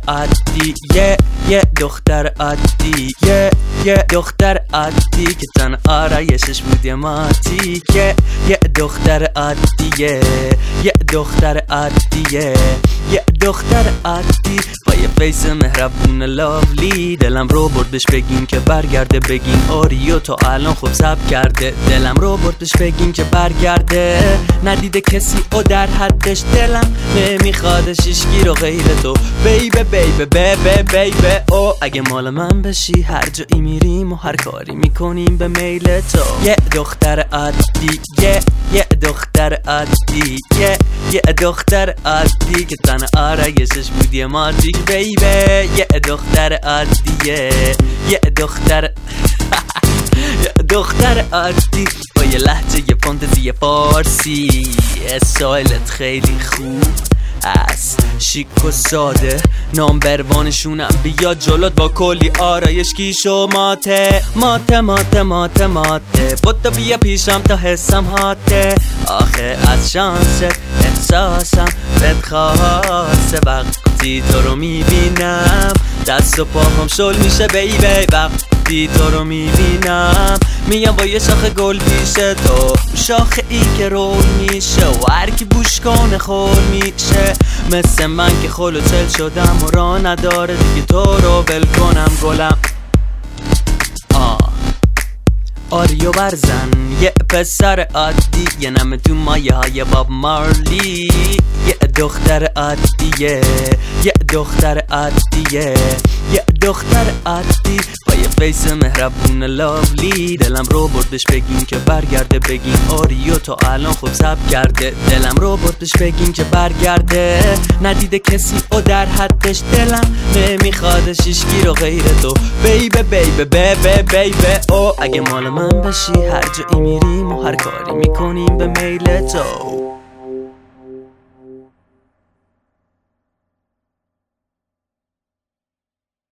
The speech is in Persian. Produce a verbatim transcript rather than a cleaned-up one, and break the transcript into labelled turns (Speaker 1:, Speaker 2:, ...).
Speaker 1: عادی، یه یه دختر عادی، یه یه دختر عادی که تن آرایشش بود یه ماتی، یه یه دختر عادیه، یه دختر عادیه، یه دختر عادی با یه فیس مهربون لاولی. دلم رو برد بهش بگین که برگرده، بگین آریو تو الان خوب سب کرده. دلم رو برد بهش بگین که برگرده، ندیده کسی او در حدش. دلم نمیخوادش هیچکی رو غیر تو، بیبه بیبه بیبه بیبه او. اگه مال من بشی هر جایی میریم و هر کاری میکنیم به میل تو. یه دختر عادی، یه یه دختر عادی، یه یه دختر عادی که تن آرایشش بود یه ماتی بیبه. یه دختر عادیه، یه دختر یه دختر عادی با یه لحجه یه فانتزی فارسی. استایلت خیلی خوب است، شیک و ساده، نامبروانشونم بیاد جلوت با کلی آرایش کیش و ماته ماته ماته ماته ماته. بودو بیا پیشم تا حسم هاته، آخه از شانست احساسم بهت خاصه. وقتی تو رو میبینم دست و پاهم شل میشه بیبی، وقتی تو رو میبینم میام با یه شاخه گل پیش تو، شاخه ای که رول میشه و هرکی بوش کنه خور میشه. مثل من که خلو چل شدم و راه نداره دیگه تو رو ول کنم گلم. آه آریو برزن یه پسر عادی، یه نمه تو مایه های باب مارلی. یه دختر عادیه، یه دختر عادیه، یه دختر عادی با یه فیس مهربون لاولی. دلم رو بردش بگین که برگرده، بگین آریو تو الان خوب سب کرده. دلم رو بردش بگین که برگرده، ندیده کسی او در حدش. دلم نمیخوادش هیچکی رو غیر تو، بیبه بیبه بیبه بیبه او. اگه مال من بشی هر جایی میریم و هر کاری میکنیم به میل تو.